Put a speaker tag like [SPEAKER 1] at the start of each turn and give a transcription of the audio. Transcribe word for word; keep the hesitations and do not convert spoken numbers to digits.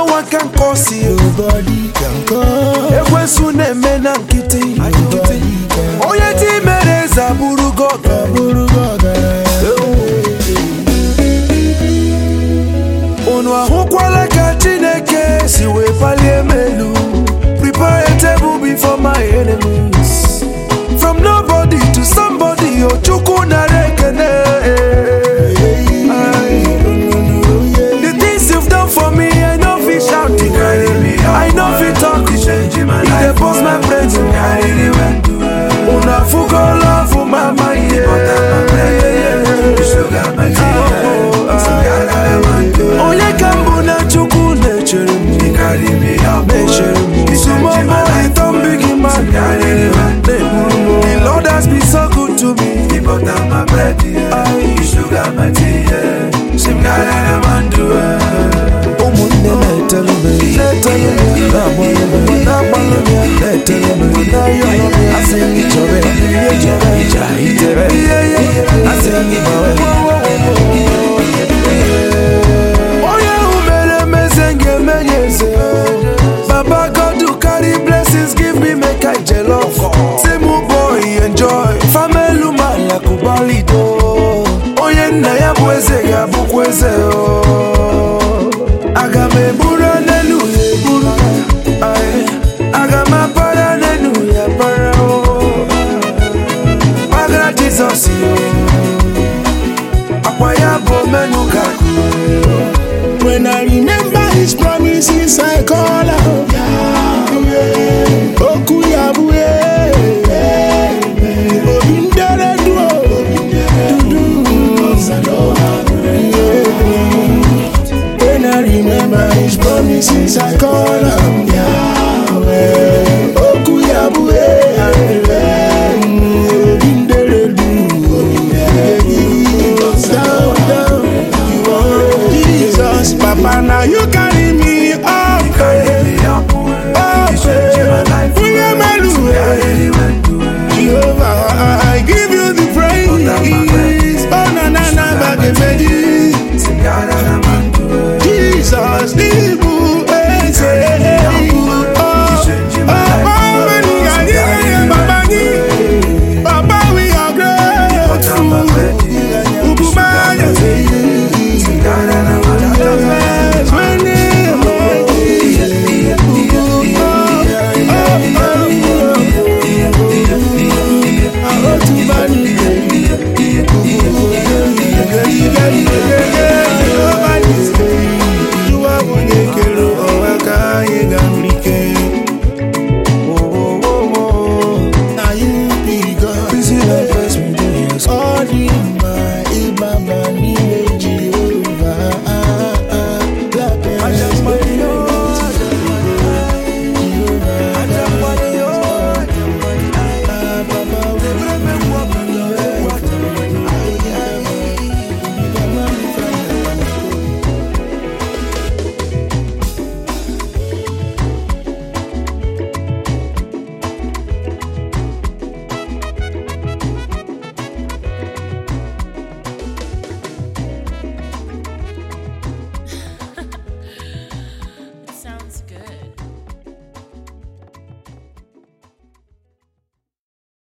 [SPEAKER 1] no one can cause you.
[SPEAKER 2] Nobody can cause.
[SPEAKER 1] Ekwe sune mena nkiti. Oye ti mereza buru goga.
[SPEAKER 2] Buru goga.
[SPEAKER 1] Ono ahukwala ka Chineke si we palie melu. Prepare a table before my enemies. From nobody to somebody, oh chuku na rekene. The things you've done for me, I know fi shout it. I know fi talk it. If they post my friends, una fugo love for my mind. Onye kambu na chuku nechere nechere. Sumo boy don't big man. The Lord has been so good to me.
[SPEAKER 3] He bought down my bread, yeah. He sugar my tea, yeah. Sim got a man do it.
[SPEAKER 1] Omo nene tell me, tell me, na bolo, na bolo, tell me, na yo, I say it jobe, it jobe, it jobe, I say it jobe. Oh yeah, umele mezenge menyeze. Baba God to carry blessings, give me make I jealous. Say mu boy enjoy, family mala kubali do. Oh yeah, na ya bweze ya bukweze.